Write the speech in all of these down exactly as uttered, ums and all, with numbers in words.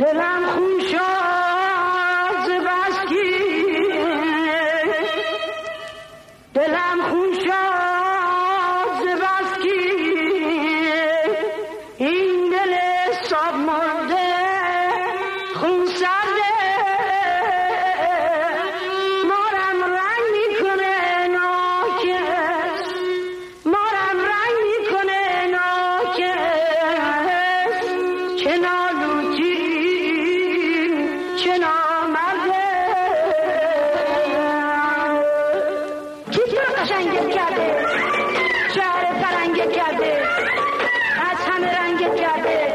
دلم خون شد ز بس که دلم خون شد ز بس که این دل صاب مرده خون سرده مارم رنگ میکنه ناکس مارم رنگ میکنه ناکس چه نالوتی چه نامرده کی تو رو قشنگت کرده شهر فرنگت کرده از همه رنگت کرده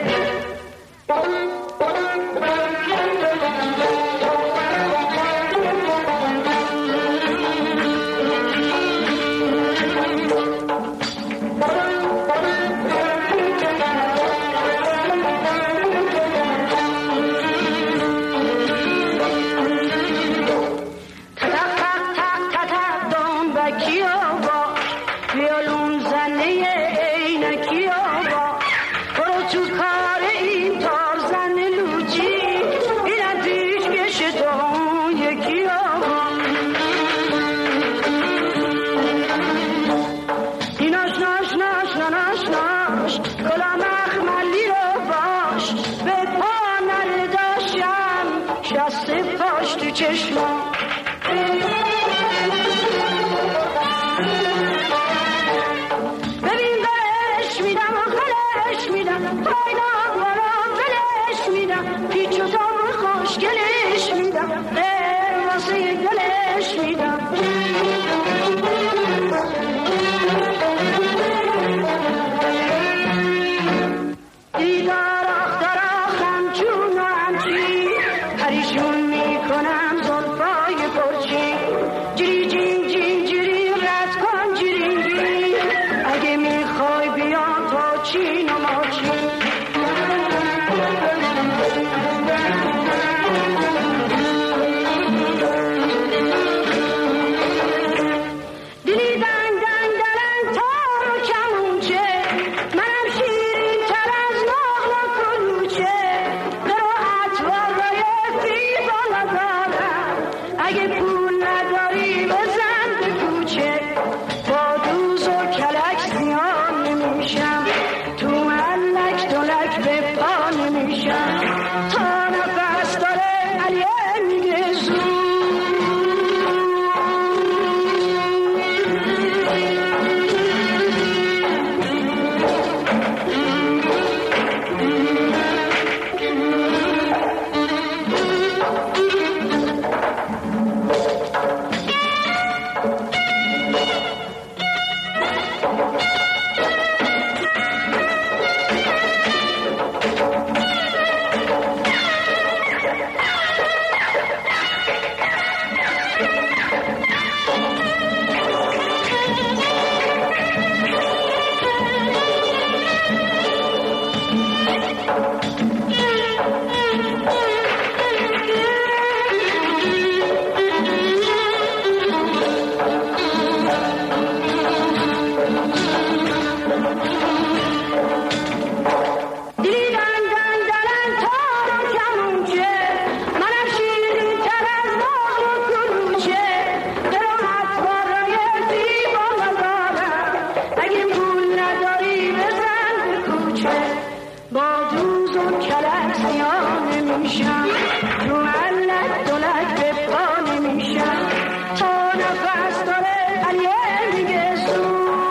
تا نفس داره علیه میگه زود